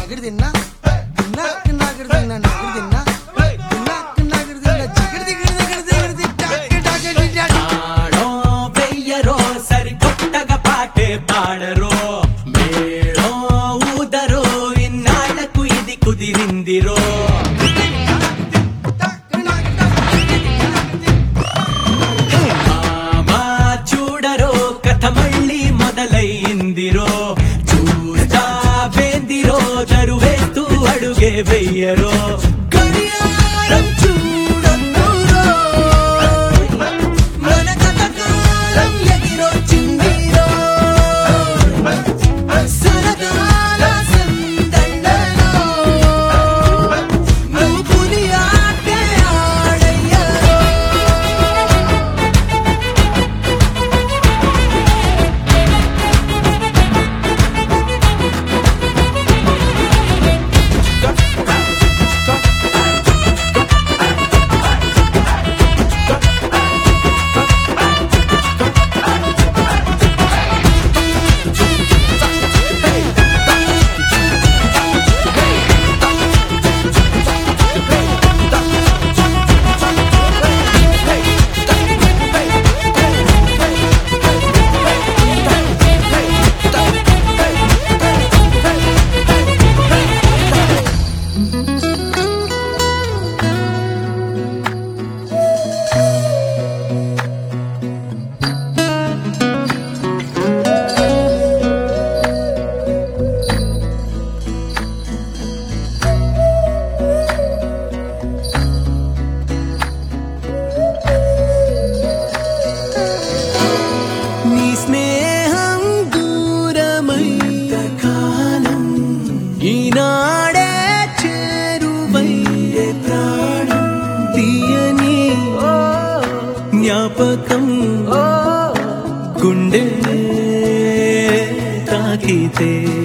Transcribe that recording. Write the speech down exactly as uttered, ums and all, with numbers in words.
నగరిదిన్నా నాకు నగరిదిన్నా నగరిదిన్నా నాకు నగరిదిన్నా జిగరిది గిరిది గిరిది గిరిది talk talk ఆడో వెయ్యరో సరికొత్తగా పాటే పాడరో మేళో ఊదరో ఇన్నాళ్లకు ఇది కుదిరిందిరో మామా చూడరో కథ మళ్ళీ మొదలైందిరో చూస్తా వేందిరో దరువేస్తూ అడుగే వెయ్యరో గడియారం చూడొద్దురో మన కథ కాలం ఎగిరొచ్చిందిరో సరదాల సందళ్ళలో నువ్వు పులి ఆటే ఆడయ్యరో నీ స్నేహం దూరమైన కాలం ఈనాడే చేరువయ్యే ప్రాణం తీయని జ్ఞాపకం గుండె తాకితే